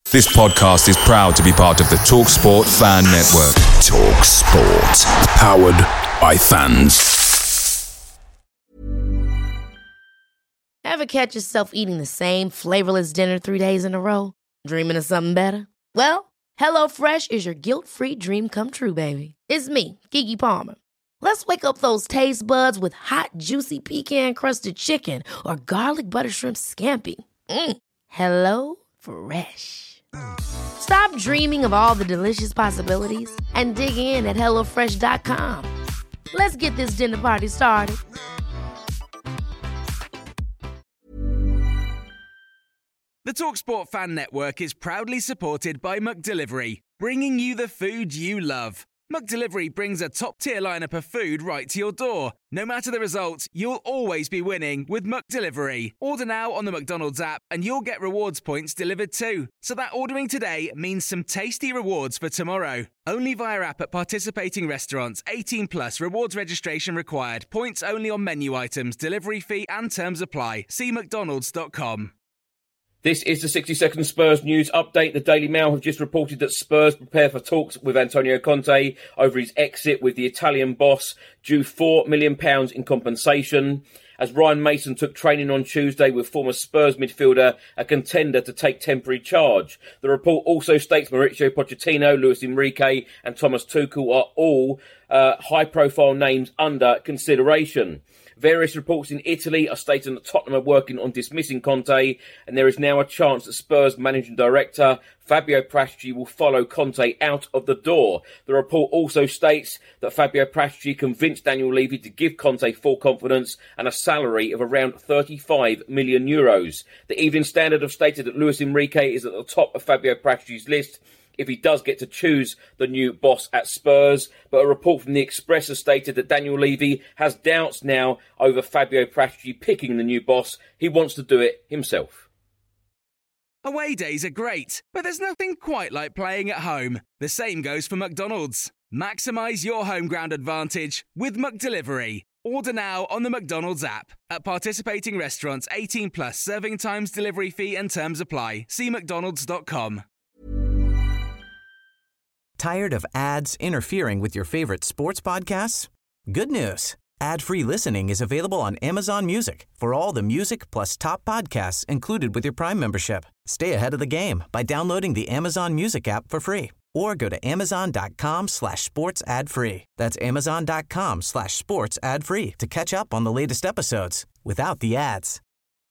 This podcast is proud to be part of the TalkSport Fan Network. TalkSport. Powered by fans. Ever catch yourself eating the same flavorless dinner 3 days in a row? Dreaming of something better? Well, HelloFresh is your guilt-free dream come true, baby. It's me, Keke Palmer. Let's wake up those taste buds with hot, juicy pecan-crusted chicken or garlic butter shrimp scampi. Hello Fresh. Stop dreaming of all the delicious possibilities and dig in at HelloFresh.com. Let's get this dinner party started. The TalkSport Fan Network is proudly supported by McDelivery, bringing you the food you love. McDelivery brings a top-tier lineup of food right to your door. No matter the result, you'll always be winning with McDelivery. Order now on the McDonald's app and you'll get rewards points delivered too. So that ordering today means some tasty rewards for tomorrow. Only via app at participating restaurants. 18 plus. Rewards registration required. Points only on menu items. Delivery fee and terms apply. See mcdonalds.com. This is the 60-second Spurs news update. The Daily Mail have just reported that Spurs prepare for talks with Antonio Conte over his exit, with the Italian boss due £4 million in compensation. As Ryan Mason took training on Tuesday with former Spurs midfielder, a contender to take temporary charge. The report also states Mauricio Pochettino, Luis Enrique and Thomas Tuchel are all high-profile names under consideration. Various reports in Italy are stating that Tottenham are working on dismissing Conte, and there is now a chance that Spurs managing director Fabio Paratici will follow Conte out of the door. The report also states that Fabio Paratici convinced Daniel Levy to give Conte full confidence and a salary of around €35 million. The Evening Standard have stated that Luis Enrique is at the top of Fabio Paratici's list if he does get to choose the new boss at Spurs. But a report from the Express has stated that Daniel Levy has doubts now over Fabio Paratici picking the new boss. He wants to do it himself. Away days are great, but there's nothing quite like playing at home. The same goes for McDonald's. Maximise your home ground advantage with McDelivery. Order now on the McDonald's app. At participating restaurants, 18 plus, serving times, delivery fee and terms apply. See mcdonalds.com. Tired of ads interfering with your favorite sports podcasts? Good news. Ad-free listening is available on Amazon Music for all the music plus top podcasts included with your Prime membership. Stay ahead of the game by downloading the Amazon Music app for free or go to amazon.com/sports ad free. That's amazon.com/sports ad free to catch up on the latest episodes without the ads.